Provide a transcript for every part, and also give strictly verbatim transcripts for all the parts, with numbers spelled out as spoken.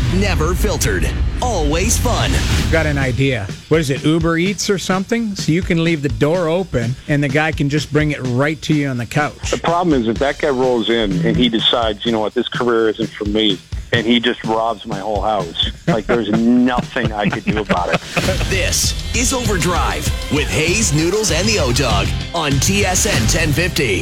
never filtered, always fun. Got an idea. What is it, Uber Eats or something? So you can leave the door open and the guy can just bring it right to you on the couch. The problem is if that guy rolls in and he decides, you know what, this career isn't for me, and he just robs my whole house, like there's nothing I could do about it. This is Overdrive with Hayes, Noodles, and the O-Dog on T S N ten fifty.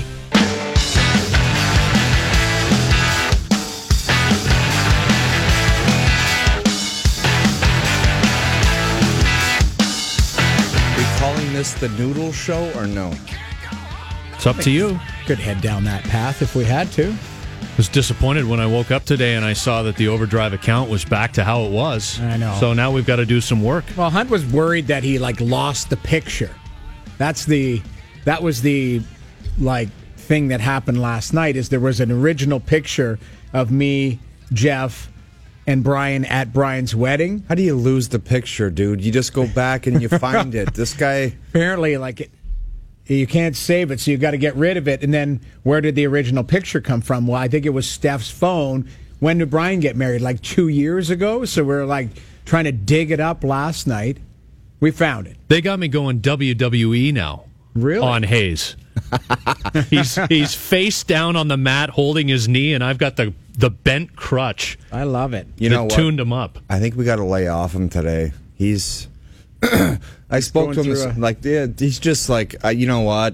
This the Noodle Show or no? It's up to you. Could head down that path if we had to. I was disappointed when I woke up today and I saw that the Overdrive account was back to how it was. I know. So now we've got to do some work. Well, Hunt was worried that he like lost the picture. That's the that was the like thing that happened last night. Is there was an original picture of me, Jeff, and Brian at Brian's wedding. How do you lose the picture, dude? You just go back and you find it. This guy... Apparently, like, it, you can't save it, so you got to get rid of it. And then where did the original picture come from? Well, I think it was Steph's phone. When did Brian get married? Like two years ago? So we're, like, trying to dig it up last night. We found it. They got me going W W E now. Really? On Hayes. he's he's face down on the mat holding his knee, and I've got the, the bent crutch. I love it. You know what? Tuned him up. I think we got to lay off him today. He's... I he's spoke to him this, a... like, yeah, he's just like, uh, you know what?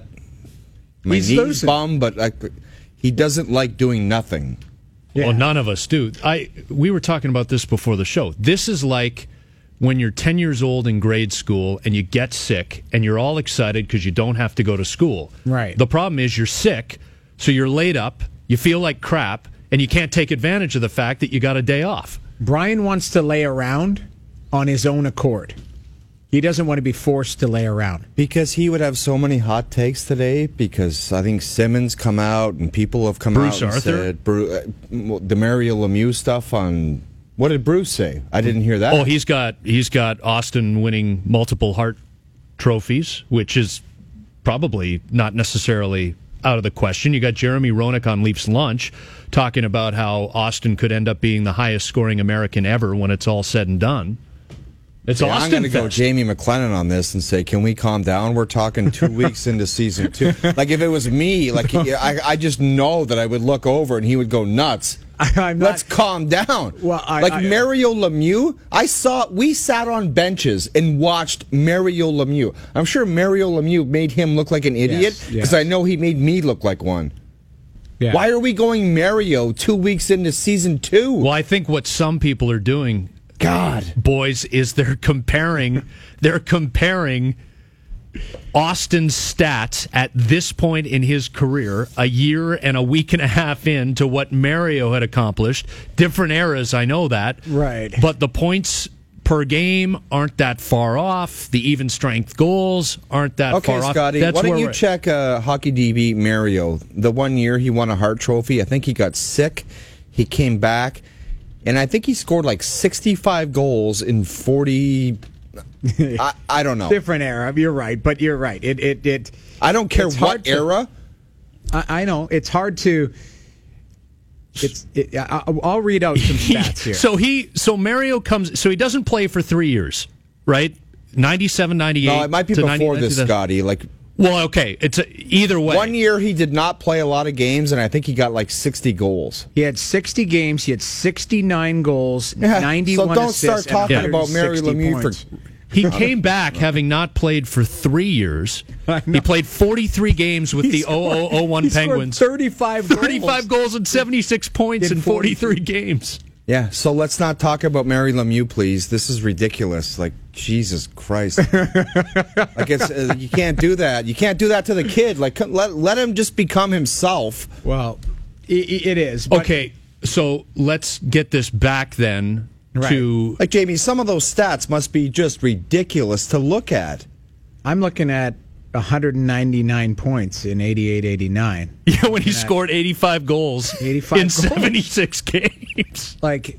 My he's knee's losing. bum, but like, he doesn't like doing nothing. Yeah. Well, none of us do. I we were talking about this before the show. This is like when you're ten years old in grade school and you get sick and you're all excited because you don't have to go to school. Right. The problem is you're sick, so you're laid up, you feel like crap, and you can't take advantage of the fact that you got a day off. Brian wants to lay around on his own accord. He doesn't want to be forced to lay around. Because he would have so many hot takes today, because I think Simmons come out and people have come Bruce out and Arthur? said Bru- uh, the Mario Lemieux stuff on... What did Bruce say? I didn't hear that. Oh, he's got he's got Austin winning multiple Hart trophies, which is probably not necessarily out of the question. You got Jeremy Roenick on Leafs Lunch talking about how Austin could end up being the highest scoring American ever when it's all said and done. It's yeah, Austin. I'm going to go Jamie McLennan on this and say, can we calm down? We're talking two weeks into season two. Like, if it was me, like I, I just know that I would look over and he would go nuts. I'm not, Let's calm down. Well, I, like I, Mario Lemieux, I saw. We sat on benches and watched Mario Lemieux. I'm sure Mario Lemieux made him look like an idiot because yes, yes. I know he made me look like one. Yeah. Why are we going Mario two weeks into season two? Well, I think what some people are doing, God, boys, is they're comparing. They're comparing Austin's stats at this point in his career, a year and a week and a half in, to what Mario had accomplished. Different eras, I know that. Right. But the points per game aren't that far off. The even strength goals aren't that okay, far off. Scotty, That's why don't where you we're- check uh, Hockey D B Mario? The one year he won a Hart Trophy, I think he got sick. He came back, and I think he scored like sixty-five goals in forty... I, I don't know. Different era. You're right, but you're right. It it it. I don't care it's what hard to- era. I, I know it's hard to. It's. It, I, I'll read out some stats here. So he, so Mario comes, so he doesn't play for three years, right? ninety-seven, ninety-eight No, it might be to before ninety, this, Scotty. Like, well, okay, it's a, either way. one year he did not play a lot of games, and I think he got like sixty goals. He had sixty games. He had sixty-nine goals, Yeah, ninety-one so don't assists, start talking and about Mario Lemieux points. for. He came back having not played for three years. I know. He played forty-three games with He the scored- oh oh oh one he scored Penguins. thirty-five goals. thirty-five goals and seventy-six points In in forty-three games. Yeah, so let's not talk about Mario Lemieux, please. This is ridiculous. Like, Jesus Christ. Like, it's uh, you can't do that. You can't do that to the kid. Like, let let him just become himself. Well, it, it is. But Okay, so let's get this back then Right. to... Like, Jamie, some of those stats must be just ridiculous to look at. I'm looking at one hundred ninety-nine points in eighty-eight eighty-nine. Yeah, when he scored eighty-five goals eighty-five in goals. seventy-six games. Like,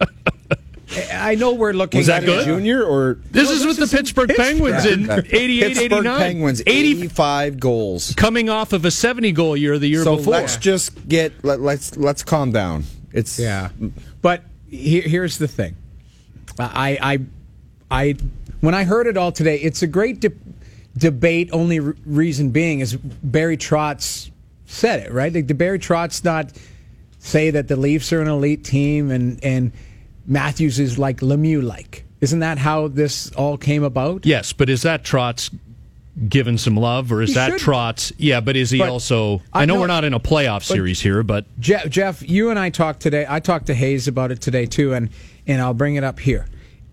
I know we're looking Was that at good? it. Junior or This No, is this with the is in Pittsburgh Pittsburgh. Penguins in Uh, eighty-eight Pittsburgh eighty-nine. Penguins, eighty, eighty-five goals. coming off of a seventy-goal year the year So before. let's just get let, let's let's calm down. It's Yeah. But here, here's the thing. I, I, I, when I heard it all today, it's a great de- debate. Only re- reason being is Barry Trotz said it, right? Like, did Barry Trotz not say that the Leafs are an elite team and and Matthews is like Lemieux-like? Isn't that how this all came about? Yes, but is that Trotz given some love, or is He that should. Trotz? Yeah, but is he But also? I I know know- we're not in a playoff series here, but Jeff, Jeff, you and I talked today. I talked to Hayes about it today too, and and I'll bring it up here.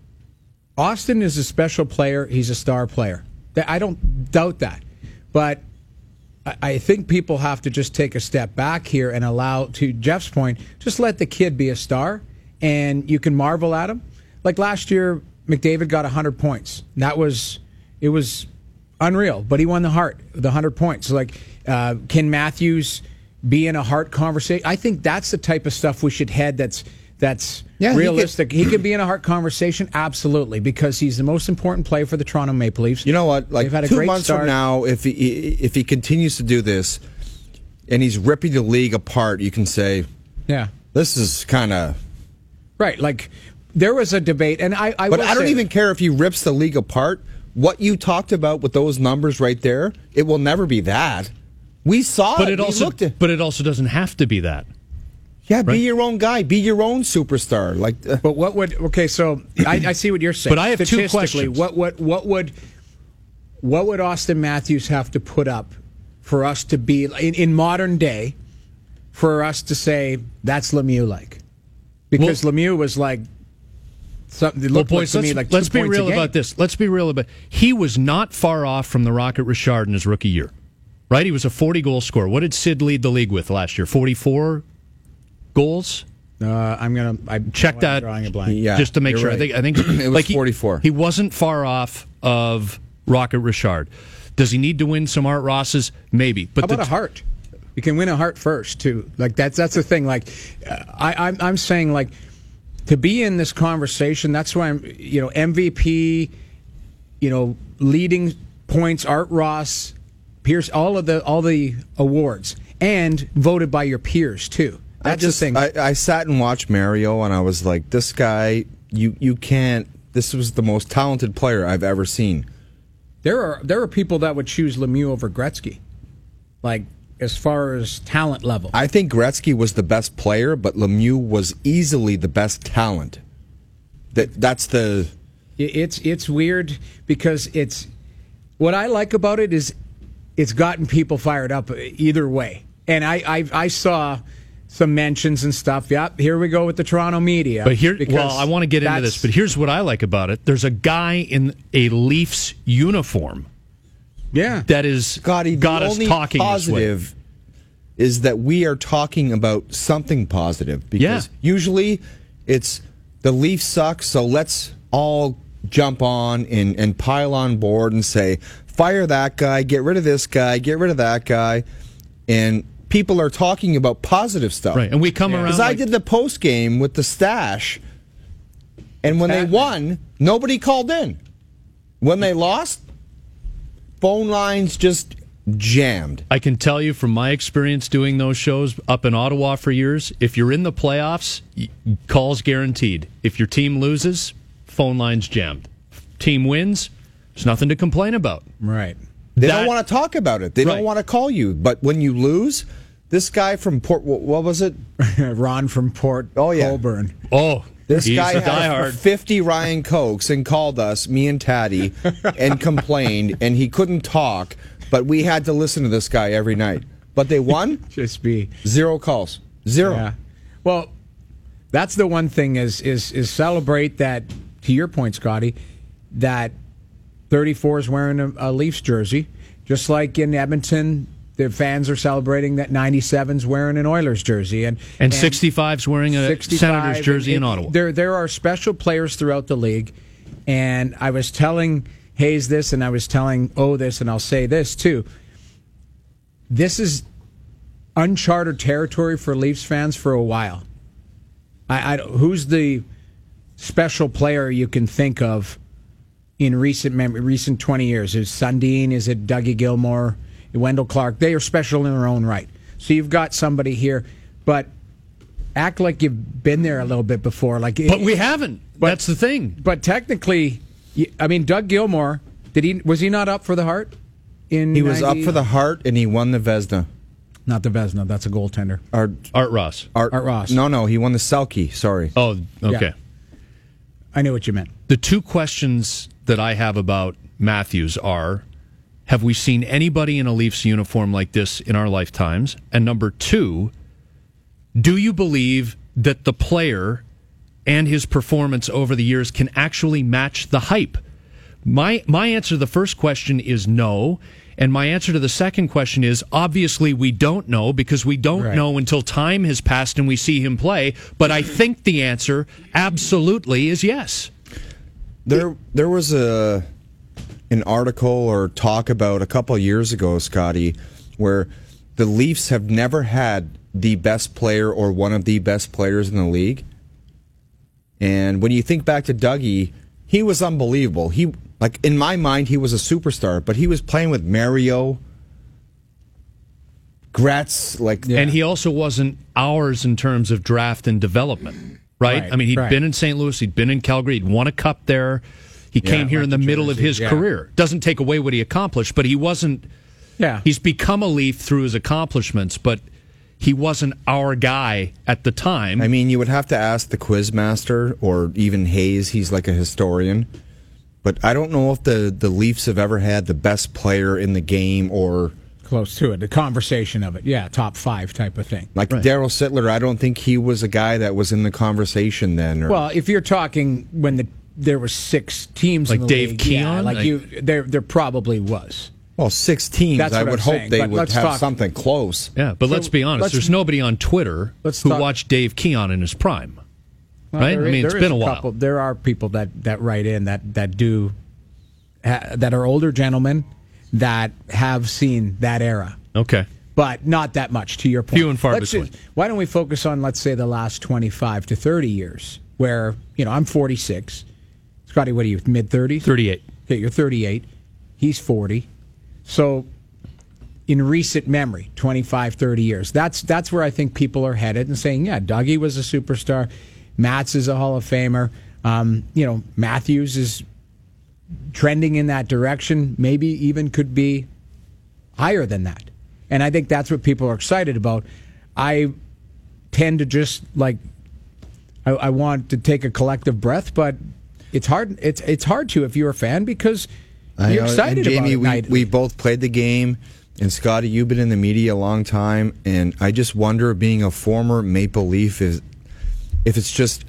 Austin is a special player. He's a star player. I don't doubt that, but I- I think people have to just take a step back here and allow, to Jeff's point, just let the kid be a star, and you can marvel at him. Like last year, McDavid got one hundred points. That was it was unreal, but he won the Hart, the one hundred points. Like, uh, can Matthews be in a Hart conversation? I think that's the type of stuff we should head. That's that's Yeah, he realistic. He could, be in a Hart conversation, absolutely, because he's the most important player for the Toronto Maple Leafs. You know what? Like They've had a two great months start. from now, if he if he continues to do this, and he's ripping the league apart, you can say, Yeah, this is kind of. right. Like, there was a debate, and I. I But will I don't say- even care if he rips the league apart. What you talked about with those numbers right there, it will never be that. We saw but it. it We also looked at- but it also doesn't have to be that. yeah, be right. your own guy. Be your own superstar. Like, uh, But what would okay? So I, I see what you're saying. But I have two Statistically, questions. What what what would what would Austin Matthews have to put up for us to be in, in modern day for us to say that's Lemieux like? Because Well- Lemieux was like something. It Well, looked like boys, to let's, me like let's two be points a real game. about this. Let's be real about. He was not far off from the Rocket Richard in his rookie year, right? He was a forty goal scorer. What did Sid lead the league with last year? forty-four goals. Uh, I'm gonna I Check I'm that. Drawing a blank. yeah, just to make you're sure. right. I think I think It was like he- forty-four. He, wasn't far off of Rocket Richard. Does he need to win some Art Rosses? Maybe. But How about the, a Hart? You can win a Hart first too. Like that's that's the thing. Like uh, I, I'm I'm saying like to be in this conversation. That's why I'm you know M V P, you know leading points, Art Ross, Pierce, all of the all the awards, and voted by your peers too. That's I just, the thing. I, I sat and watched Mario, and I was like, this guy, you you can't. This was the most talented player I've ever seen. there are there are people that would choose Lemieux over Gretzky, like as far as talent level. I think Gretzky was the best player, but Lemieux was easily the best talent. That that's the. It- It's it's weird because it's what I like about it is it's gotten people fired up either way. And I I, I saw some mentions and stuff. Yep, here we go with the Toronto media. But here, because well, I want to get into that's- this. But here's what I like about it: there's a guy in a Leafs uniform yeah, that is Scotty, got the us only talking this way. positive is that we are talking about something positive because Yeah. usually it's the Leafs suck, so let's all jump on and, and pile on board and say, fire that guy, get rid of this guy, get rid of that guy. And people are talking about positive stuff. Right, and we come around Because I like- did the post game with the stash, and when they Pat- won, nobody called in. When they lost, phone lines just jammed. I can tell you from my experience doing those shows up in Ottawa for years, if you're in the playoffs, y- calls guaranteed. If your team loses, phone lines jammed. Team wins, there's nothing to complain about. right. They That- don't want to talk about it. They Right. don't want to call you. But when you lose, this guy from Port, what, what was it? Ron from Port Oh, yeah. Colborne. Oh, This he's guy a had diehard. fifty Ryan Cokes and called us, me and Taddy, and complained, and he couldn't talk. But we had to listen to this guy every night. But they won. Just be Zero calls. Zero. yeah. Well, that's the one thing is is is celebrate that. To your point, Scotty, that thirty-four is wearing a, a Leafs jersey, just like in Edmonton, the fans are celebrating that ninety-seven's wearing an Oilers jersey, and And sixty-five's wearing a sixty-five, Senators jersey and in it- Ottawa. There, there are special players throughout the league, and I was telling Hayes this, and I was telling O this, and I'll say this too. This is uncharted territory for Leafs fans for a while. I, I who's the special player you can think of in recent memory, recent twenty years? Is Sundin? Is it Dougie Gilmore? Wendell Clark? They are special in their own right. So you've got somebody here, but act like you've been there a little bit before. Like, But we haven't. But- That's the thing. But technically, y- I mean, Doug Gilmour, did he was he not up for the Hart? In He was ninety up for the Hart, and he won the Vezina. not the Vezina. That's a goaltender. Art, Art Ross. Art, Art Ross. No, no, he won the Selke. Sorry. Oh, okay. Yeah. I knew what you meant. The two questions that I have about Matthews are, have we seen anybody in a Leafs uniform like this in our lifetimes? And number two, do you believe that the player and his performance over the years can actually match the hype? My my answer to the first question is no. And my answer to the second question is, obviously we don't know, because we don't Right. know until time has passed and we see him play. But I think the answer absolutely is yes. There, there was a an article or talk about a couple of years ago, Scotty, where the Leafs have never had the best player or one of the best players in the league. And when you think back to Dougie, he was unbelievable. He, like, in my mind, he was a superstar, but he was playing with Mario, Gretz, like, And he also wasn't ours in terms of draft and development, right? Right, I mean, he had right. been in Saint Louis, he'd been in Calgary, he'd won a cup there. He came here in the went to middle of Jersey, his yeah. career. Doesn't take away what he accomplished, but he wasn't. Yeah. He's become a Leaf through his accomplishments, but he wasn't our guy at the time. I mean, you would have to ask the Quizmaster or even Hayes. He's like a historian. But I don't know if the, the Leafs have ever had the best player in the game or... Close to it. The conversation of it. Yeah, top five type of thing. Like Darryl Sittler, I don't think he was a guy that was in the conversation then. Or, Well, if you're talking when the there were six teams Like in the Dave league, Keon? yeah, like Like- you, there there probably was. well, six teams, That's I what would I'm hope saying, they but would let's have talk- something close. yeah, but So let's be honest. let's- There's nobody on Twitter Let's who talk- watched Dave Keon in his prime, Well, right? there I is- mean, it's there been is a while. couple- there are people that, that write in that that do ha, that are older gentlemen that have seen that era, Okay. but not that much. To your point, Few and far Let's between. just- why don't we focus on, let's say, the last twenty-five to thirty years, where you know I'm forty-six. Scotty, what are you? Mid thirties? thirty-eight. Okay, you're thirty-eight. He's forty. So, in recent memory, twenty-five, thirty years, that's that's where I think people are headed and saying, yeah, Dougie was a superstar. Matz is a Hall of Famer. Um, you know, Matthews is trending in that direction. Maybe even could be higher than that. And I think that's what people are excited about. I tend to just like, I, I want to take a collective breath, but it's hard. It's it's hard to if you're a fan because I you're know, excited and about Jamie, it. we, nightly. we both played the game, and Scotty, you've been in the media a long time, and I just wonder, being a former Maple Leaf, is if it's just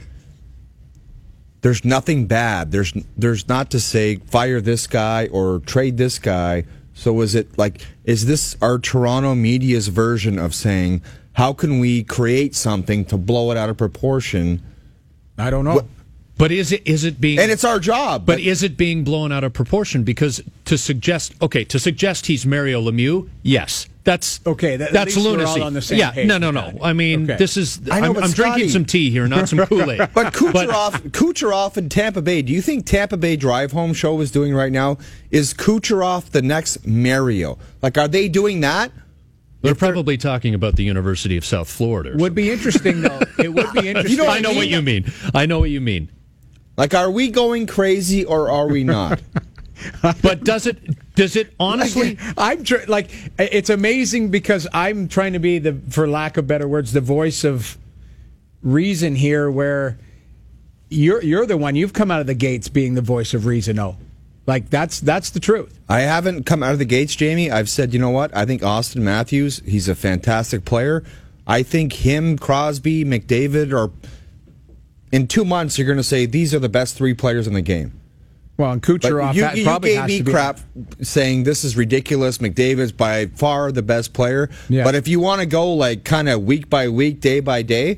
there's nothing bad. There's there's not to say fire this guy or trade this guy. So is it like, is this our Toronto media's version of saying, how can we create something to blow it out of proportion? I don't know. What- But is it is it being And it's our job. But is it being blown out of proportion? Because to suggest, okay, to suggest he's Mario Lemieux, yes, that's Okay, that- at that's least we're lunacy. all on the same yeah, page no, no, with no. that. I mean, Okay. this is. I know, I'm, but I'm drinking Scotty- some tea here, not some Kool Aid. But Kucherov, Kucherov in Tampa Bay. Do you think Tampa Bay Drive Home Show is doing right now? Is Kucherov the next Mario? Like, are they doing that? They're probably talking about the University of South Florida. Or Would be interesting though. It would be interesting. You know I know what you mean. I know what you mean. Like, are we going crazy or are we not? But does it? Does it honestly? I'm tr- like it's amazing because I'm trying to be the, for lack of better words, the voice of reason here. Where you're you're the one, you've come out of the gates being the voice of reason. Oh, like that's that's the truth. I haven't come out of the gates, Jamie. I've said, you know what? I think Austin Matthews, he's a fantastic player. I think him, Crosby, McDavid are... In two months, you're going to say these are the best three players in the game. Well, and But Kucherov you, that you probably gave has me to be crap saying this is ridiculous. McDavid's by far the best player. Yeah. But if you want to go like kind of week by week, day by day,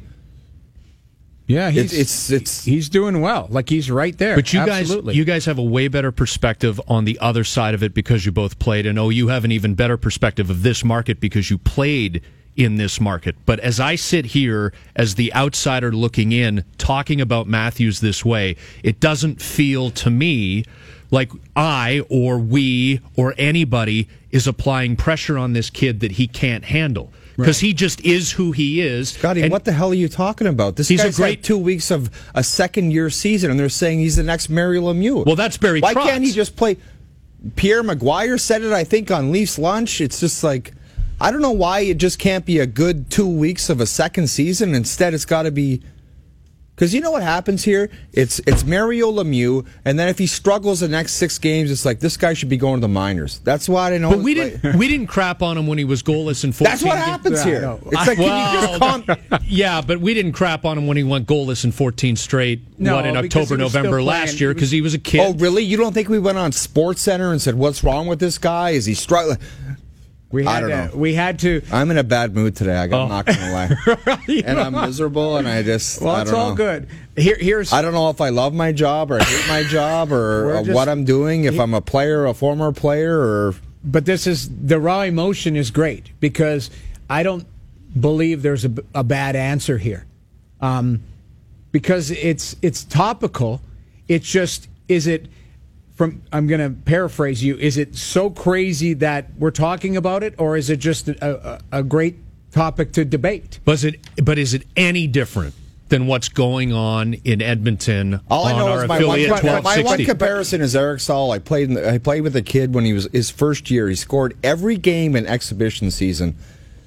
Yeah, he's it's- it's- he's doing well. Like he's right there. But you Absolutely. guys, you guys have a way better perspective on the other side of it because you both played, and oh, you have an even better perspective of this market because you played in this market. But as I sit here as the outsider looking in, talking about Matthews this way, it doesn't feel to me like I or we or anybody is applying pressure on this kid that he can't handle. because he just is who he is. Scotty, And what the hell are you talking about? This He's a guy's great- had two weeks of a second-year season, and they're saying he's the next Mario Lemieux. Well, that's Barry Why Trotz. can't he just play? Pierre Maguire said it, I think, on Leafs Lunch. It's just like, I don't know why it just can't be a good two weeks of a second season. Instead, it's got to be... Because you know what happens here? It's it's Mario Lemieux, and then if he struggles the next six games, it's like, this guy should be going to the minors. That's why I didn't know. But we didn't we didn't crap on him when he was goalless in fourteen. That's what games. happens Yeah, here. no. It's like, can you just Well, calm... yeah, but we didn't crap on him when he went goalless in fourteen straight. No, what in because October, he was still November playing. last year He was- because he was a kid. Oh, really? You don't think we went on Sports Center and said, what's wrong with this guy? Is he struggling? We had I don't to, know. We had to. I'm in a bad mood today. I got Oh. not gonna lie, and I'm miserable, and I just Well, I it's don't all know. good. Here, here's. I don't know if I love my job or I hate my job or We're uh, just- what I'm doing. If I'm a player, a former player, or But this is the raw emotion is great because I don't believe there's a, a bad answer here, um, because it's it's topical. It's just is it from I'm going to paraphrase you. Is it so crazy that we're talking about it, or is it just a, a, a great topic to debate? Was it? But is it any different than what's going on in Edmonton all I on know our is my one, affiliate my, twelve my one sixty? comparison is Eric Stahl. I played in the, I played with a kid when he was his first year. He scored every game in exhibition season,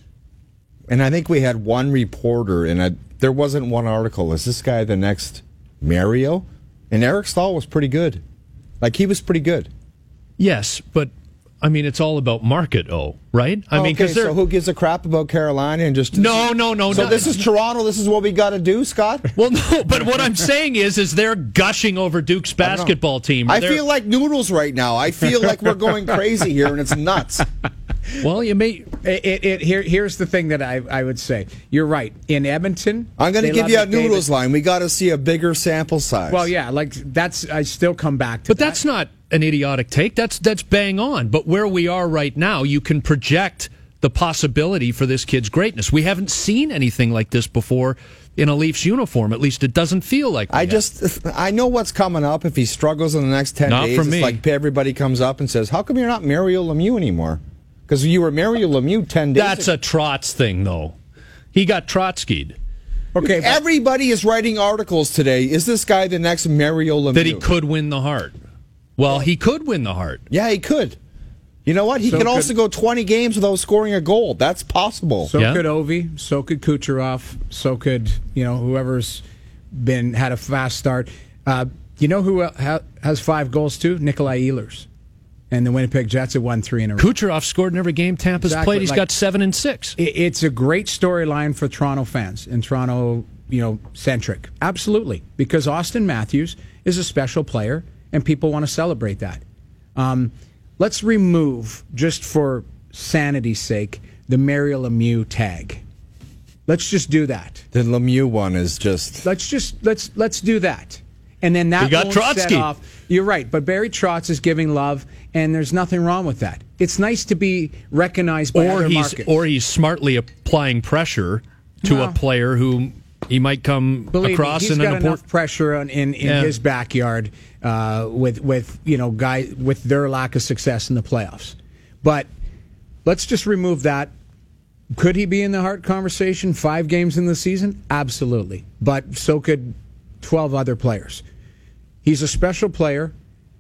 and I think we had one reporter, and I, there wasn't one article. Is this guy the next Mario? And Eric Stahl was pretty good. Like, he was pretty good. Yes, but I mean it's all about market. Oh, right? I mean, okay, because so who gives a crap about Carolina and just No, no, no, So no. this is Toronto. This is what we got to do, Scott. well, no. But what I'm saying is, is they're gushing over Duke's basketball team. I They're- feel like noodles right now. I feel like we're going crazy here, and it's nuts. well, you may. It, it, it, here, here's the thing that I, I would say. You're right. In Edmonton, I'm going to they give love you a McDavid. noodles line. We got to see a bigger sample size. Well, yeah, like that's. I still come back to. But that. that's not an idiotic take. That's that's bang on. But where we are right now, you can project the possibility for this kid's greatness. We haven't seen anything like this before in a Leafs uniform. At least it doesn't feel like. we I have. just, I know what's coming up. If he struggles in the next ten Not days, for it's me. like everybody comes up and says, "How come you're not Mario Lemieux anymore?" Because you were Mario Lemieux ten days. That's ago. a Trotz thing, though. He got Trotsky'd. okay. But, Everybody is writing articles today. Is this guy the next Mario Lemieux? That he could win the Hart. Well, he could win the Hart. Yeah, he could. You know what? He So could could- also go twenty games without scoring a goal. That's possible. so Yeah. could Ovi. So could Kucherov. So could you know whoever's been had a fast start. Uh, you know who ha- has five goals too? Nikolai Ehlers, and the Winnipeg Jets have won three in a row. Kucherov scored in every game Tampa's Exactly, played. He's like- got seven and six. It- It's a great storyline for Toronto fans and Toronto, you know, centric. Absolutely, because Austin Matthews is a special player, and people want to celebrate that. Um, let's remove, just for sanity's sake, the Mario Lemieux tag. Let's just do that. The Lemieux one is just. Let's just let's let's do that, and then that You got won't set Trotsky. off. You're right, but Barry Trotz is giving love, and there's nothing wrong with that. It's nice to be recognized by Or other he's markets. or he's smartly applying pressure to Well- a player who he might come Believe across me, he's in got an enough important. pressure on, in in Yeah. his backyard uh, with with you know guy with their lack of success in the playoffs. But let's just remove that. Could he be in the Hart conversation? Five games in the season, absolutely. But so could twelve other players. He's a special player.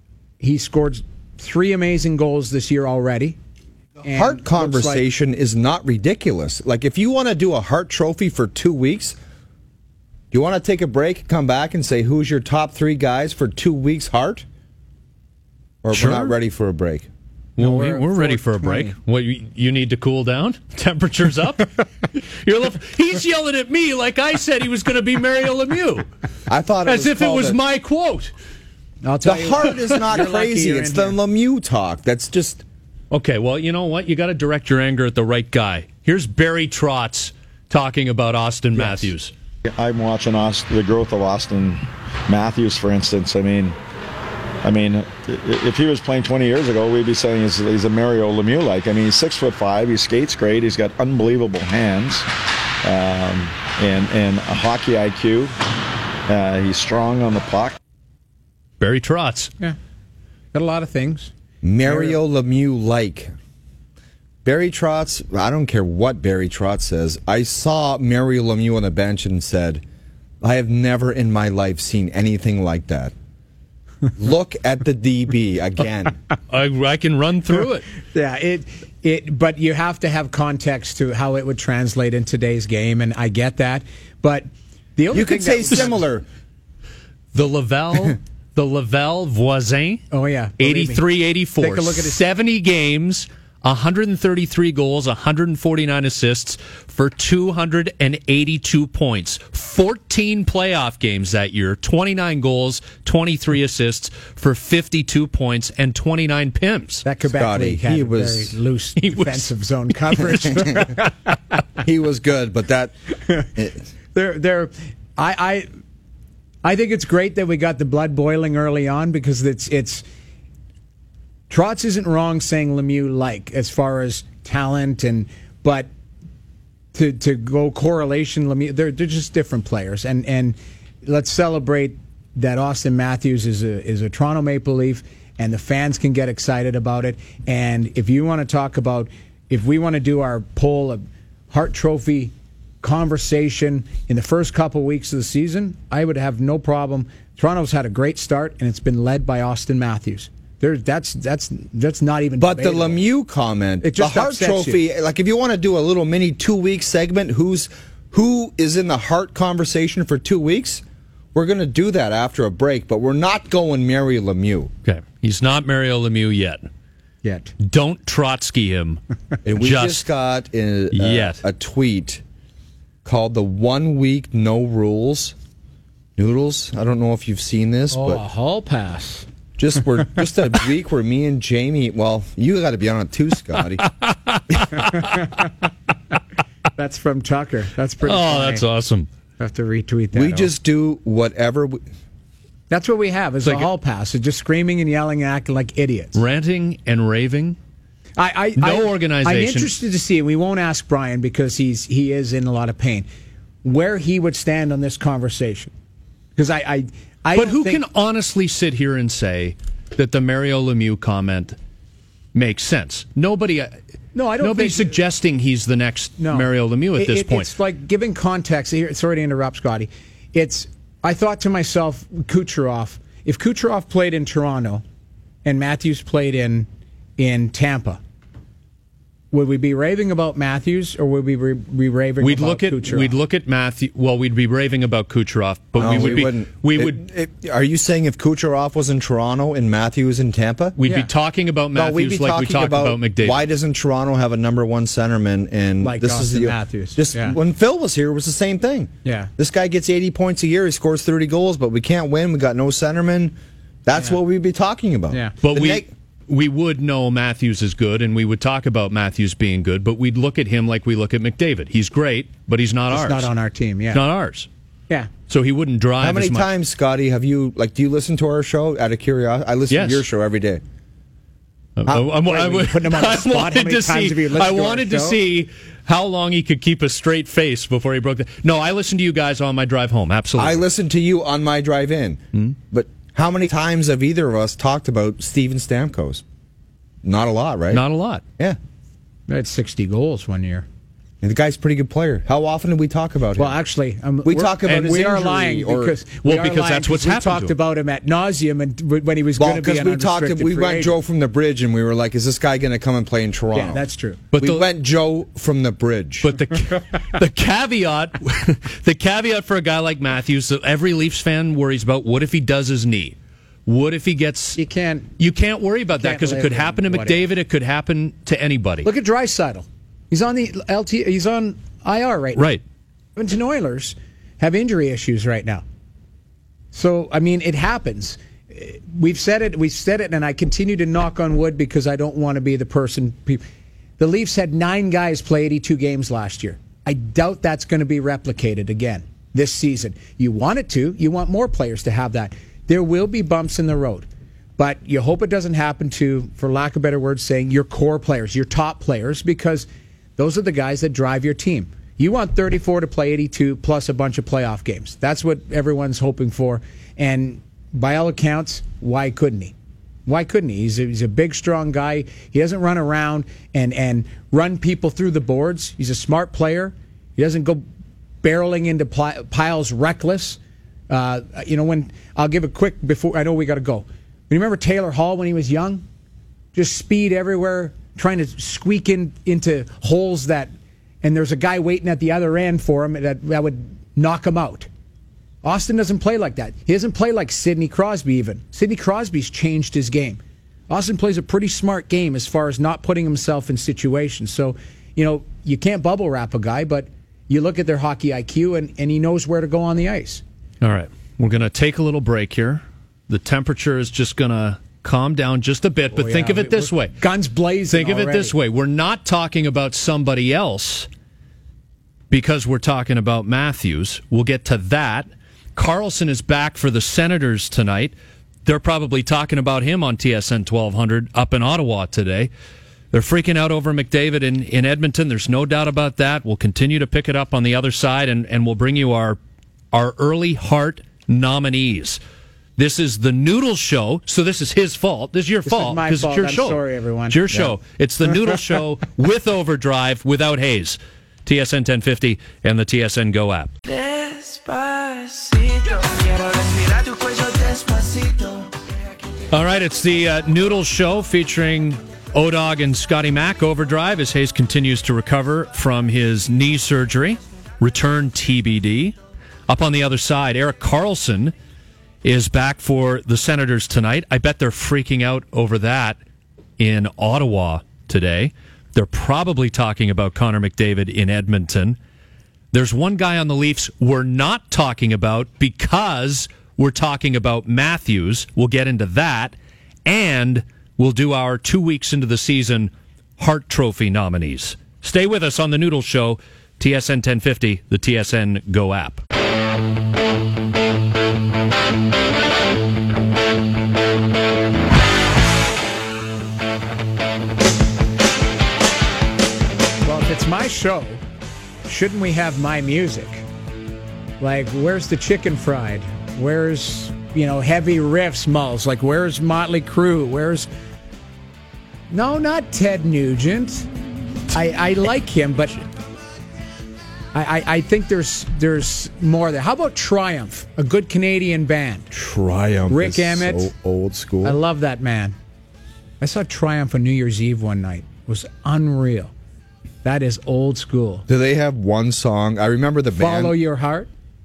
He scored three amazing goals this year already. And Hart looks like- conversation is not ridiculous. Like, if you want to do a Hart Trophy for two weeks, you want to take a break, come back, and say who's your top three guys for two weeks, Hart? Or Sure. we're not ready for a break. Well, we're we, we're at ready for a break. What you, you need to cool down? Temperature's up. You're a little, he's yelling at me like I said he was going to be Mario Lemieux, I thought it as was if it called was a- my quote. I'll The tell you Hart what, is not you're lucky crazy. you're It's in the here. Lemieux talk. That's just. Okay, well, you know what? You got to direct your anger at the right guy. Here's Barry Trotz talking about Austin Matthews. I'm watching Aust- the growth of Austin Matthews, for instance. I mean, I mean, i- if he was playing twenty years ago, we'd be saying he's, he's a Mario Lemieux like. I mean, he's six foot five. He skates great. He's got unbelievable hands, um, and and a hockey I Q. Uh, he's strong on the puck. Barry Trotz. Yeah, got a lot of things. Mario Lemieux like. Barry Trotz, I don't care what Barry Trotz says. I saw Mario Lemieux on the bench and said, I have never in my life seen anything like that. Look at the D B again. I, I can run through it. Yeah, it it. But you have to have context to how it would translate in today's game, and I get that. But the only You could thing say that- similar. The Lavelle, the Lavelle Voisin. Oh yeah, believe me. eighty-three eighty-four. Take a look at his seventy games, one hundred thirty-three goals, one hundred forty-nine assists for two hundred eighty-two points. fourteen playoff games that year, twenty-nine goals, twenty-three assists for fifty-two points and twenty-nine P I Ms. That Quebec Scotty, league had he a was- very loose he was- defensive zone coverage. He was good, but that. It, they're they're I I I think it's great that we got the blood boiling early on because it's it's Trotz isn't wrong saying Lemieux like as far as talent and but to to go correlation Lemieux they're they're just different players and and let's celebrate that Austin Matthews is a is a Toronto Maple Leaf and the fans can get excited about it, and if you want to talk about if we want to do our poll of Hart Trophy conversation in the first couple weeks of the season, I would have no problem. Toronto's had a great start, and it's been led by Austin Matthews. There, that's that's that's not even. but the debatable. Lemieux comment, It just the Hart upsets Trophy, you. like if you want to do a little mini two week segment, who's who is in the Hart conversation for two weeks? We're going to do that after a break, but we're not going Mario Lemieux. Okay. He's not Mario Lemieux yet. yet. Don't Trotsky him. And we just, Just got a, a, yet. a tweet called the One Week No Rules. Noodles, I don't know if you've seen this, Oh, a but hall pass. just we're just a week where me and Jamie, well, you got to be on it too, Scotty. That's from Tucker. That's pretty. Oh, funny. that's awesome. I have to retweet that. We out. just do whatever. We, That's what we have is a like- hall pass. It's just screaming and yelling and acting like idiots. Ranting and raving. I, I, No I, organization. I'm interested to see, and we won't ask Brian because he's he is in a lot of pain, where he would stand on this conversation. Because I, I, I But don't who think, can honestly sit here and say that the Mario Lemieux comment makes sense? Nobody. No, I don't Nobody's think- suggesting he's the next no. Mario Lemieux at It- this it- point. It's like giving context. Here, sorry to interrupt, Scotty. It's I thought to myself, Kucherov. If Kucherov played in Toronto, and Matthews played in in Tampa, would we be raving about Matthews, or would we be, be raving We'd about look at Kucherov? we'd look at Matthew. Well, we'd be raving about Kucherov, but No, we would be wouldn't. we It- would it- are you saying if Kucherov was in Toronto and Matthews in Tampa? we'd Yeah. be talking about No, we'd Matthews be like we talking talked about, about, McDavid. why doesn't Toronto have a number one centerman? And Like this is Austin the Matthews. Just Yeah. when Phil was here, it was the same thing. Yeah. this guy gets eighty points a year. He scores thirty goals, but we can't win. We got no centerman. That's Yeah. what we'd be talking about. Yeah. But The we neg- we would know Matthews is good, and we would talk about Matthews being good. But we'd look at him like we look at McDavid. He's great, but he's not It's ours. not on our team. Yeah, Not ours. yeah. So he wouldn't drive. How many as much. times, Scotty, have you like? Do you listen to our show out of curiosity? I listen Yes. to your show every day. I, How- I, I, Wait, I, were you putting him on the I spot? How wanted many to times see. have you listened I to our wanted to show? see how long he could keep a straight face before he broke the. No, I listened to you guys on my drive home. Absolutely. I listened to you on my drive in, Hmm? but how many times have either of us talked about Steven Stamkos? Not a lot, right? Not a lot. Yeah. I had sixty goals one year. And the guy's a pretty good player. How often do we talk about him? Well, actually, um, We we're- talk about and his we are injury lying or- because Well, we are because lying that's what's we happened to talked him. about him at nauseum and w- when he was well, going to be because an we talked, unrestricted we free went agent. Joe from the bridge, and we were like, "Is this guy going to come and play in Toronto?" Yeah, that's true. But we the- went Joe from the bridge. But the the caveat, the caveat for a guy like Matthews that every Leafs fan worries about: what if he does his knee? What if he gets? You can't You can't worry about that Can't because it live could in happen to whatever. McDavid. It could happen to anybody. look at Draisaitl. He's on the L T. He's on I R right now. Right. Edmonton Oilers have injury issues right now. So I mean, it happens. We've said it. We've said it, and I continue to knock on wood because I don't want to be the person. The Leafs had nine guys play eighty-two games last year. I doubt that's going to be replicated again this season. You want it to. You want more players to have that. There will be bumps in the road, but you hope it doesn't happen to, for lack of better words, saying your core players, your top players, because those are the guys that drive your team. You want thirty-four to play eighty-two plus a bunch of playoff games. That's what everyone's hoping for. And by all accounts, why couldn't he? Why couldn't he? He's a, he's a big, strong guy. He doesn't run around and, and run people through the boards. He's a smart player. He doesn't go barreling into pli- piles reckless. Uh, you know, when I'll give a quick before I know we got to go. You remember Taylor Hall when he was young? Just speed everywhere, trying to squeak in into holes that, and there's a guy waiting at the other end for him that, that would knock him out. Austin doesn't play like that. He doesn't play like Sidney Crosby even. Sidney Crosby's changed his game. Austin plays a pretty smart game as far as not putting himself in situations. So, you know, you can't bubble wrap a guy, but you look at their hockey I Q and, and he knows where to go on the ice. All right. We're going to take a little break here. The temperature is just going to calm down just a bit, but oh, think yeah. of it this way. Guns blazing Think of already. it this way. We're not talking about somebody else because we're talking about Matthews. We'll get to that. Carlson is back for the Senators tonight. They're probably talking about him on T S N twelve hundred up in Ottawa today. They're freaking out over McDavid in, in Edmonton. There's no doubt about that. We'll continue to pick it up on the other side, and, and we'll bring you our, our early Hart nominees. This is the Noodle Show, so this is his fault. This is your This fault is my because fault. it's your I'm show. sorry, everyone. It's your Yeah. show. It's the Noodle Show with Overdrive, without Hayes. T S N ten fifty and the T S N Go app. All right, it's the uh, Noodle Show featuring O-Dog and Scotty Mac. Overdrive as Hayes continues to recover from his knee surgery. Return T B D. Up on the other side, Erik Karlsson is back for the Senators tonight. I bet they're freaking out over that in Ottawa today. They're probably talking about Connor McDavid in Edmonton. There's one guy on the Leafs we're not talking about because we're talking about Matthews. We'll get into that. And we'll do our two weeks into the season Hart Trophy nominees. Stay with us on the Noodle Show, T S N ten fifty, the T S N Go app. Well, if it's my show, shouldn't we have my music? Like, where's the chicken fried? Where's, you know, heavy riffs, Mulls? Like, where's Motley Crue? Where's... No, not Ted Nugent. I, I like him, but I, I, I think there's there's more there. How about Triumph, a good Canadian band? Triumph Rick is Emmett. so old school. I love that man. I saw Triumph on New Year's Eve one night. It was unreal. That is old school. Do they have one song? I remember the band. Follow Your Heart.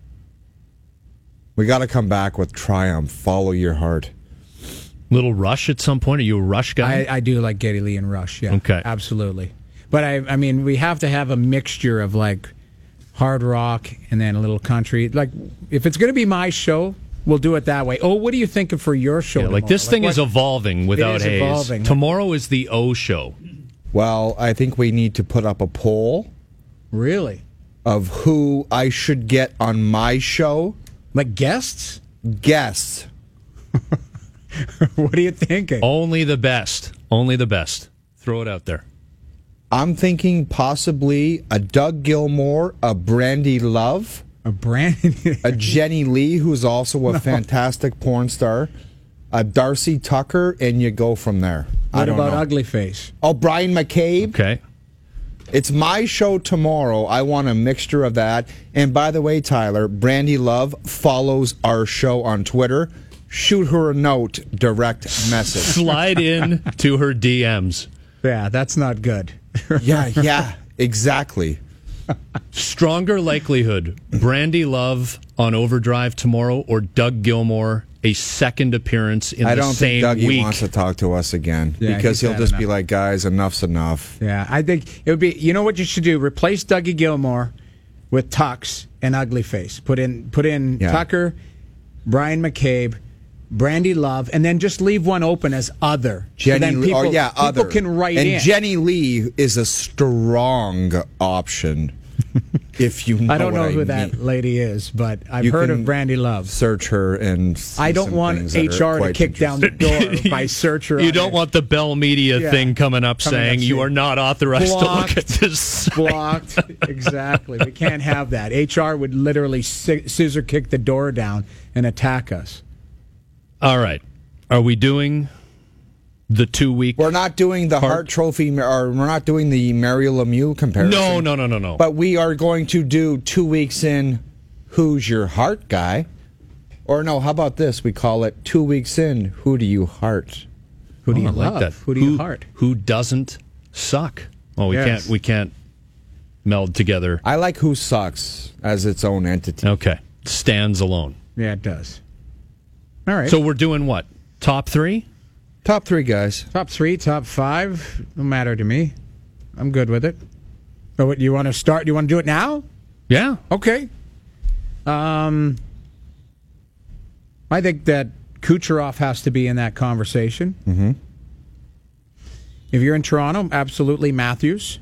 We got to come back with Triumph. Follow Your Heart. Little Rush at some point? Are you a Rush guy? I, I do like Geddy Lee and Rush, yeah. Okay. Absolutely. But I I mean, we have to have a mixture of like hard rock and then a little country. Like, if it's going to be my show, we'll do it that way. Oh, what are you thinking for your show? Yeah, like tomorrow? this thing what- is evolving without is Hayes. evolving. Tomorrow is the O Show. Well, I think we need to put up a poll Really? of who I should get on my show. Like guests? Guests. What are you thinking? Only the best. Only the best. Throw it out there. I'm thinking possibly a Doug Gilmore, a Brandy Love, A brand a Jenny Lee, who's also a fantastic porn star, a Darcy Tucker, and you go from there. I What don't about know. Ugly Face? Oh, Brian McCabe. Okay. It's my show tomorrow. I want a mixture of that. And by the way, Tyler, Brandy Love follows our show on Twitter. Shoot her a note, direct message. Slide in to her D Ms. Yeah, that's not good. Yeah, yeah, exactly. Stronger likelihood, Brandy Love on Overdrive tomorrow or Doug Gilmore, a second appearance in I the don't same think Dougie week. wants to talk to us again Yeah, because he's he'll had just be enough. like, guys, enough's enough. Yeah, I think it would be. You know what you should do? Replace Dougie Gilmore with Tux and Ugly Face. Put in put in Yeah. Tucker, Brian McCabe, Brandy Love, and then just leave one open as other. So Jenny then Lee, people, oh, yeah, people other. can write and in. Jenny Lee is a strong option. If you know I don't what know who mean. that lady is, but I've You heard can of Brandy Love. Search her and see I don't some want things that H are R to quite kick down the door by search her. You on don't it. want the Bell Media Yeah. thing coming up Coming saying up you saying, are not authorized to look at blocked, this site. blocked. Exactly. We can't have that. H R would literally sci- scissor kick the door down and attack us. All right. Are we doing the two week. We're not doing the Hart- Hart Trophy, or we're not doing the Mario Lemieux comparison. No, no, no, no, no. But we are going to do two weeks in, who's your heart guy? Or no, how about this? We call it two weeks in, who do you heart? Who do you Oh, I like love? that. Who do you heart? Who doesn't suck? Oh, we Yes. can't. We can't meld together. I like who sucks as its own entity. Okay, stands alone. Yeah, it does. All right. So we're doing what? Top three? Top three guys. top three, top five, no matter to me. I'm good with it. So, what, you want to start? Do you want to do it now? Yeah. Okay. Um, I think that Kucherov has to be in that conversation. Mm-hmm. If you're in Toronto, absolutely Matthews.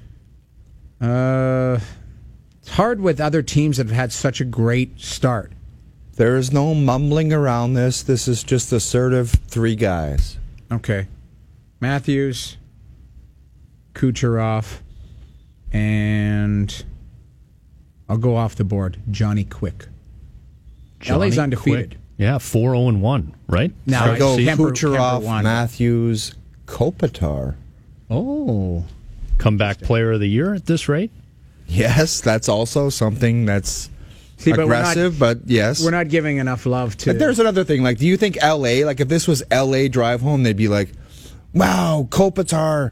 Uh, it's hard with other teams that have had such a great start. There is no mumbling around this. This is just assertive three guys. Okay. Matthews, Kucherov, and I'll go off the board. Johnny Quick. L A's Johnny undefeated. Quick. Yeah, four oh and one, right? Now, Start I Go season. Kemper- Kucherov, Kemper won. Matthews, Kopitar. Oh. Comeback player of the year at this rate. Yes, that's also something that's See, but we're not- aggressive, but, yes. We're not giving enough love to. But there's another thing. Like, do you think L A, like, if this was L A drive home, they'd be like, wow, Kopitar.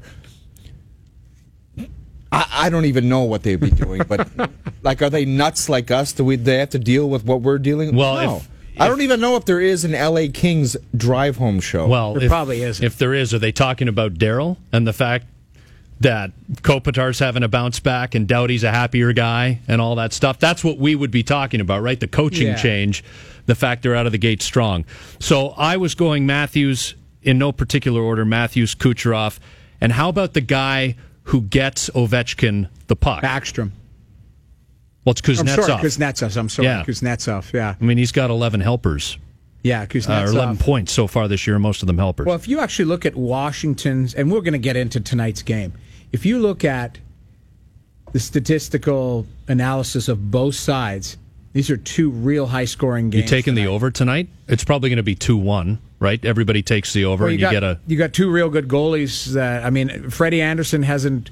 I, I don't even know what they'd be doing, but, like, are they nuts like us? Do we, they have to deal with what we're dealing with? Well, no. if- I don't even know if there is an L A Kings drive home show. Well, There if, probably isn't. If there is, are they talking about Daryl and the fact that Kopitar's having a bounce back and Doughty's a happier guy and all that stuff? That's what we would be talking about, right? The coaching Yeah. change, the fact they're out of the gate strong. So I was going Matthews in no particular order, Matthews, Kucherov, and how about the guy who gets Ovechkin the puck? Backstrom. Well, it's I'm sorry, Kuznetsov. Kuznetsov. I'm sorry, Yeah. Kuznetsov. Yeah, I mean, he's got eleven helpers, yeah, uh, Kuznetsov. or eleven points so far this year, most of them helpers. Well, if you actually look at Washington's, and we're going to get into tonight's game, if you look at the statistical analysis of both sides, these are two real high-scoring games. You taking the tonight. over tonight? It's probably going to be two one, right? Everybody takes the over, Well, and you you got, get a. you got two real good goalies. That I mean, Freddie Anderson hasn't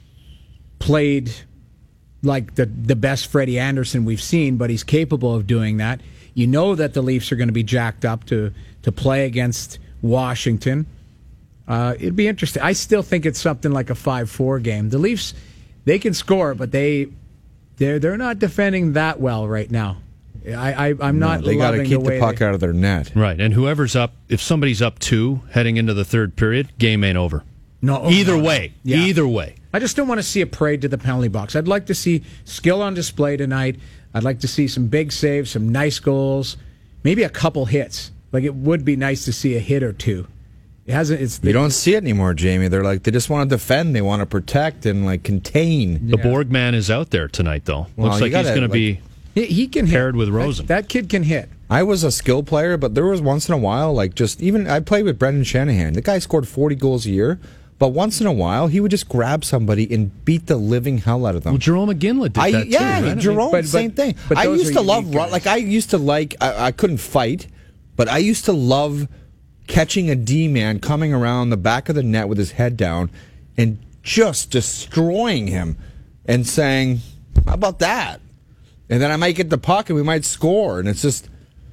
played like the the best Freddie Anderson we've seen, but he's capable of doing that. You know that the Leafs are going to be jacked up to to play against Washington. Uh, it'd be interesting. I still think it's something like a five four game. The Leafs, they can score, but they they're they're not defending that well right now. I, I I'm not. No, they got to loving keep the, the, way puck they, out of their net. Right, and whoever's up, if somebody's up two heading into the third period, game ain't over. No, oh, Either no, no. way, Yeah. either way. I just don't want to see a parade to the penalty box. I'd like to see skill on display tonight. I'd like to see some big saves, some nice goals, maybe a couple hits. Like it would be nice to see a hit or two. It hasn't. It's You don't see it anymore, Jamie. They're like, they just want to defend, they want to protect and like contain. The Borg man is out there tonight, though. Well, Looks you like he's gotta, going to like- be. He, he can Paired hit. with That- Rosen. That, kid can hit. I was a skill player, but there was once in a while, like just even I played with Brendan Shanahan. The guy scored forty goals a year, but once in a while he would just grab somebody and beat the living hell out of them. Well, Jerome McGinley did I, that yeah, too. Right? I mean, Jerome, but- but- same thing. but I those used are to love unique run, guys. like I used to like. I, I couldn't fight, but I used to love catching a D man coming around the back of the net with his head down and just destroying him and saying, "How about that?" And then I might get the puck and we might score, and it's just.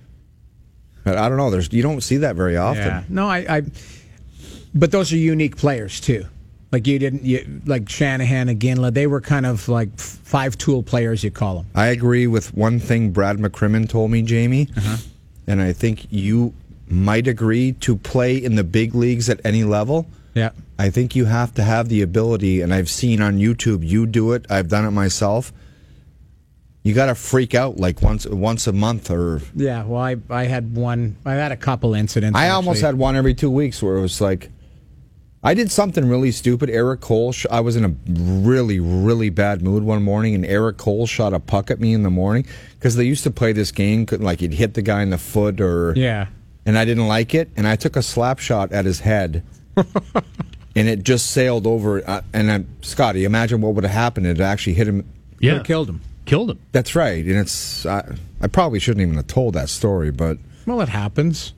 I don't know. There's you don't see that very often. Yeah. No, I, I. But those are unique players too. Like you didn't, you, like Shanahan and Ginla. They were kind of like five tool players. You call them. I agree with one thing Brad McCrimmon told me, Jamie, Uh-huh. and I think you might agree to play in the big leagues at any level. Yeah. I think you have to have the ability, and I've seen on YouTube you do it. I've done it myself. You got to freak out like once once a month, or Yeah. Well, I I had one. I had a couple incidents. I almost actually. had one every two weeks where it was like I did something really stupid. Eric Cole, sh- I was in a really really bad mood one morning, and Eric Cole shot a puck at me in the morning because they used to play this game, could- like you'd hit the guy in the foot or Yeah. and I didn't like it, and I took a slap shot at his head, and it just sailed over. Uh, and I, Scotty, imagine what would have happened. It actually hit him. Yeah, Could've killed him. Killed him. That's right, and it's. I, I probably shouldn't even have told that story, but Well, it happens.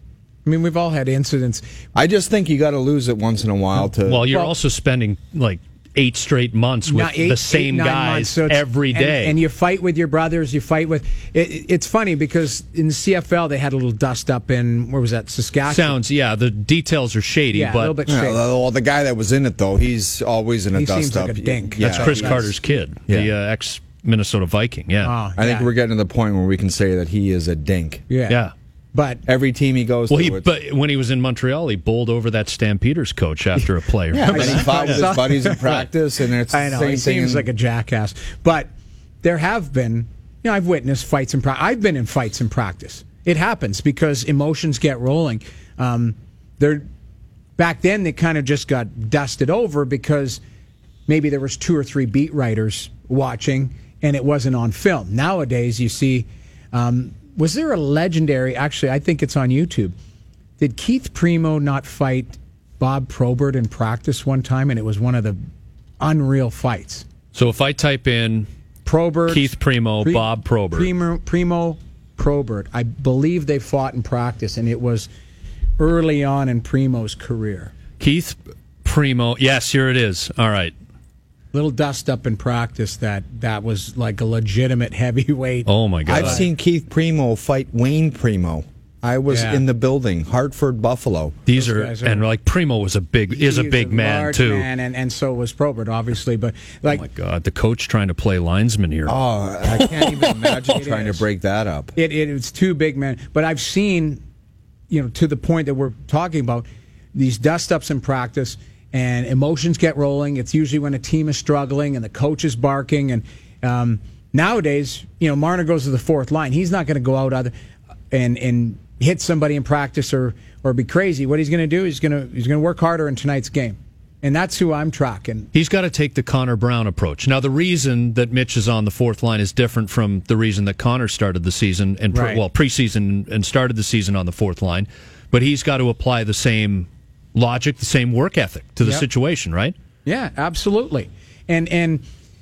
I mean, we've all had incidents. I just think you got to lose it once in a while to. Well, you're Well- also spending like eight straight months with Not eight- the same eight, nine guys months, so it's- every day. And, and you fight with your brothers. You fight with. It, it's funny because in the C F L they had a little dust up in where was that Saskatchewan? Sounds, yeah, the details are shady, Yeah, a but little bit Yeah, shady. well, the guy that was in it though, he's always in a He dust seems up. like a dink. Yeah. that's Chris that's- Carter's kid, the Yeah. uh, ex Minnesota Viking. Yeah, Oh, I think yeah. we're getting to the point where we can say that he is a dink. yeah. yeah. But Every team he goes Well, to, he it's- but when he was in Montreal, he bowled over that Stampeders coach after a play. Yeah, Remember and that? he fought with I saw- his buddies in practice, and it's I the know same he thing. seems in- like a jackass. But there have been, you know, I've witnessed fights in practice. I've been in fights in practice. It happens because emotions get rolling. Um, they're back then they kind of just got dusted over because maybe there was two or three beat writers watching and it wasn't on film. Nowadays, you see, um, was there a legendary? Actually, I think it's on YouTube. Did Keith Primo not fight Bob Probert in practice one time, and it was one of the unreal fights? So if I type in Probert, Keith Primo, Pre- Bob Probert, Primo, Primo Probert, I believe they fought in practice, and it was early on in Primo's career. Keith Primo, yes, here it is. All right. Little dust up in practice that that was like a legitimate heavyweight. Oh my God. I've seen Keith Primo fight Wayne Primo. I was Yeah. in the building, Hartford, Buffalo. These Those are, guys are- and like Primo was a big is a He's big man large too. man, and, and so was Probert, obviously. But like, Oh my God, the coach trying to play linesman here. Oh, I can't even imagine It trying is. to break that up. It, it it's two big men, but I've seen, you know, to the point that we're talking about these dust ups in practice, and emotions get rolling. It's usually when a team is struggling and the coach is barking. And um, nowadays, you know, Marner goes to the fourth line. He's not going to go out other and and hit somebody in practice or or be crazy. What he's going to do is going to he's going to work harder in tonight's game, and that's who I'm tracking. He's got to take the Connor Brown approach. Now, the reason that Mitch is on the fourth line is different from the reason that Connor started the season and pre- Right. well preseason and started the season on the fourth line, but he's got to apply the same logic, the same work ethic to the Yep. situation, right? Yeah, absolutely. And and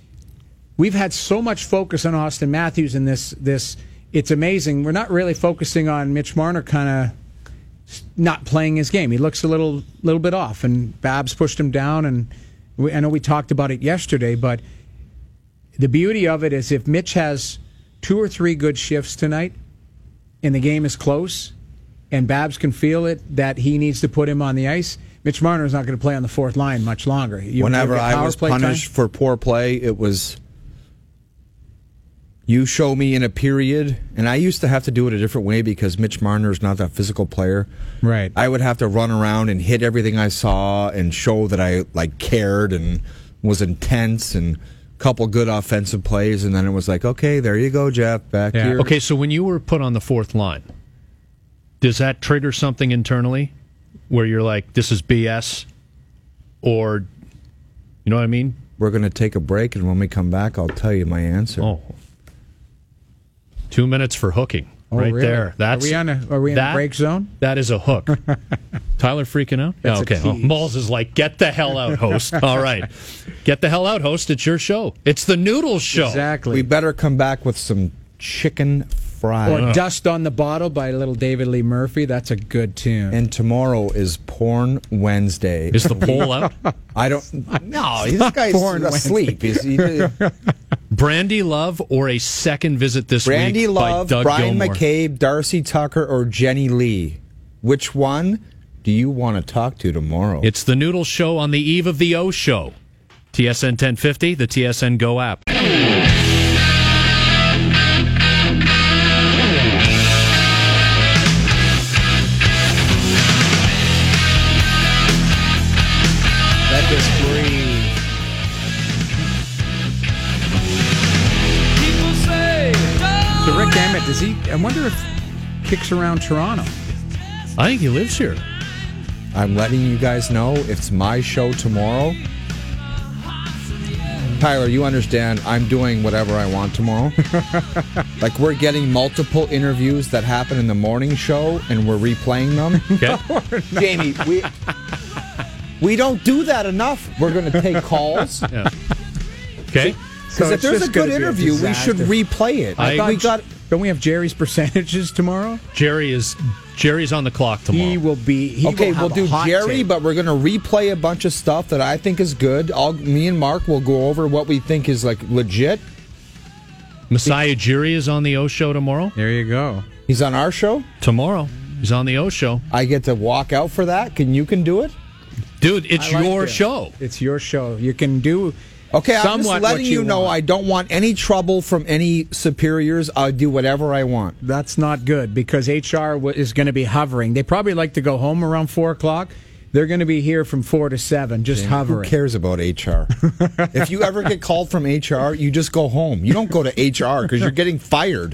we've had so much focus on Austin Matthews in this this it's amazing. We're not really focusing on Mitch Marner kind of not playing his game. He looks a little little bit off, and Babs pushed him down. And we, I know we talked about it yesterday, but the beauty of it is if Mitch has two or three good shifts tonight, and the game is close, and Babs can feel it that he needs to put him on the ice, Mitch Marner is not going to play on the fourth line much longer. You- Whenever you'll get I power was play time. punished for poor play, it was you show me in a period, and I used to have to do it a different way because Mitch Marner is not that physical player. Right. I would have to run around and hit everything I saw and show that I like cared and was intense and a couple good offensive plays, and then it was like, okay, there you go, Jeff, back Yeah. here. Okay, so when you were put on the fourth line, does that trigger something internally where you're like, this is B S? Or, you know what I mean? We're going to take a break, and when we come back, I'll tell you my answer. Oh. Two minutes for hooking. Oh, right really? there. That's Are we on a- are we in a that- break zone? That is a hook. Tyler freaking out? That's a okay. Oh, tease. Malls is like, get the hell out, host. All right. Get the hell out, host. It's your show. It's the Noodles Show. Exactly. We better come back with some chicken fried. Or Dust on the Bottle by little David Lee Murphy. That's a good tune. And tomorrow is Porn Wednesday. Is the poll out? I don't. No, this guy's Porn asleep. He's, he, Brandy Love or a second visit this Brandy week Love, by Doug Brian Gilmore? McCabe, Darcy Tucker, or Jenny Lee. Which one do you want to talk to tomorrow? It's the Noodles Show on the eve of the O Show. T S N ten fifty, the T S N Go app. Let this breathe. So Rick Emmett, does he? I wonder if kicks around Toronto. I think he lives here. I'm letting you guys know it's my show tomorrow. Tyler, you understand I'm doing whatever I want tomorrow. Like, we're getting multiple interviews that happen in the morning show, and we're replaying them. Okay. Jamie, we we don't do that enough. We're going to take calls. Yeah. Okay. Because So if it's there's just a good gonna be a interview, we should disaster. replay it. I Like, we thought- got Don't we have Jerry's percentages tomorrow? Jerry is Jerry's on the clock tomorrow. He will be. He Okay, will have we'll a do hot Jerry, take. but we're going to replay a bunch of stuff that I think is good. I'll, me and Mark will go over what we think is like legit. Messiah Jiri is on the O Show tomorrow. There you go. He's on our show. Tomorrow, he's on the O Show. I get to walk out for that. Can you can do it? Dude, it's I like your it. show. It's your show. You can do. Okay, I'm somewhat just what letting you, know want. I don't want any trouble from any superiors. I'll do whatever I want. That's not good because H R w- is going to be hovering. They probably like to go home around four o'clock. They're going to be here from four to seven, just hovering. Who cares about H R? If you ever get called from H R, you just go home. You don't go to H R because you're getting fired.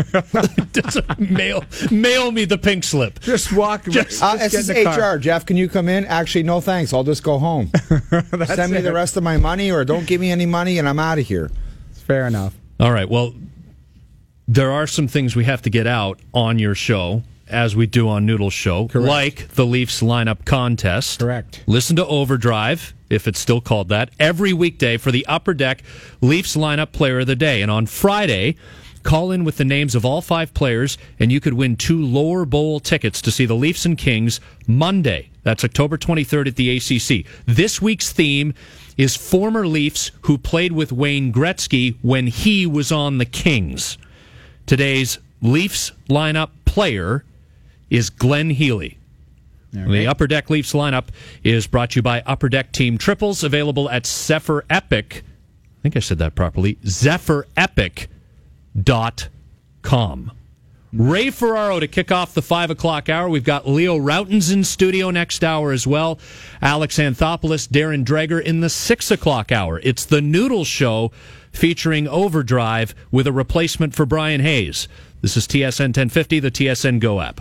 Just mail, mail me the pink slip. Just walk. Just- Uh, just this get is in the H car. R. Jeff, can you come in? Actually, no thanks. I'll just go home. Send me it. the rest of my money or don't give me any money and I'm out of here. Fair enough. All right. Well, there are some things we have to get out on your show, as we do on Noodle's show, Correct. like the Leafs lineup contest. Correct. Listen to Overdrive, if it's still called that, every weekday for the Upper Deck Leafs lineup player of the day. And on Friday, call in with the names of all five players, and you could win two lower bowl tickets to see the Leafs and Kings Monday. That's October twenty-third at the A C C. This week's theme is former Leafs who played with Wayne Gretzky when he was on the Kings. Today's Leafs lineup player is Glenn Healy. All The right. Upper Deck Leafs lineup is brought to you by Upper Deck Team Triples, available at Zephyr Epic. I think I said that properly. Zephyr Epic dot com. Ray Ferraro to kick off the five o'clock hour. We've got Leo Routens in studio next hour as well. Alex Anthopoulos, Darren Dreger in the six o'clock hour. It's the Noodle Show featuring Overdrive with a replacement for Brian Hayes. This is T S N ten fifty, the T S N Go app.